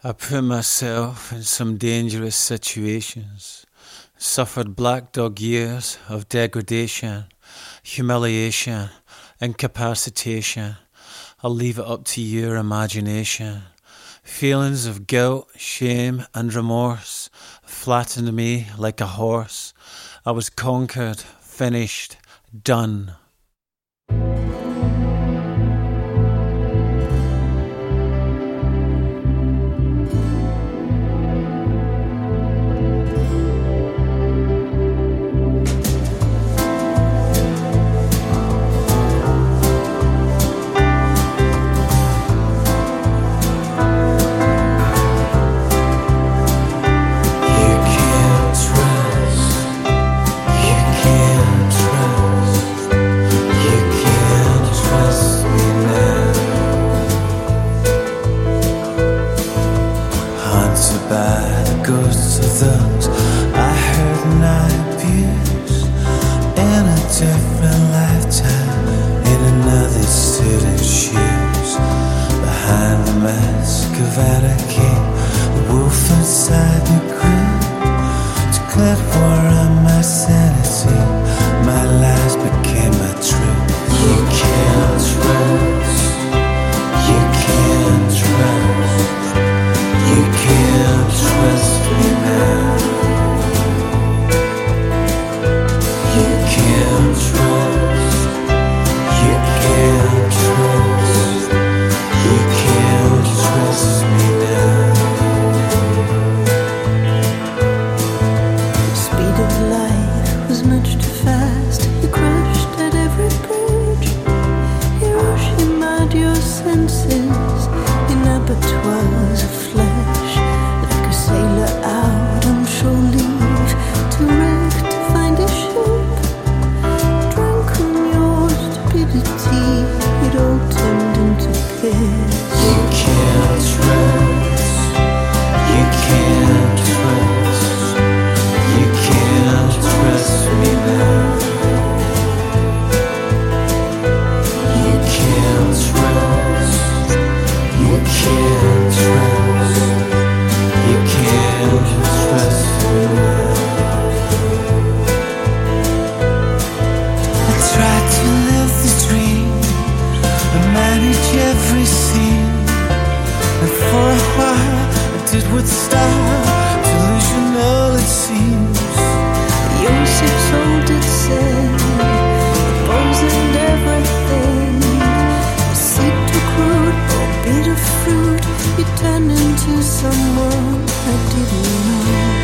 I put myself in some dangerous situations, suffered black dog years of degradation, humiliation, incapacitation. I'll leave it up to your imagination. Feelings of guilt, shame and remorse flattened me like a horse. I was conquered, finished, done. By the ghosts of those I heard and I abused in a different lifetime, in another student's shoes. Behind the mask of anarchy, the wolf inside me grew. Declared war on my sanity, my lies became my truth. You can't trust, you can't trust, you can't trust me now. You can't trust, you can't trust, you can't trust me now. The speed of light was much too fast. You crashed at every bridge. Hiroshima, your senses in abattoirs of flesh. Like a sailor out on shore leave, too wreck to find a ship. Drunk on your stupidity, it all turned into piss. You can't trust, you can't trust, you can't trust me now. You can't trust, you can't trust, you can't trust me now. I tried to live the dream and manage every scene, and for a while I did what style, delusional it seems. Your 6-year-old said, opposing everything. You seek to crude or bitter fruit. You turn into someone I didn't know.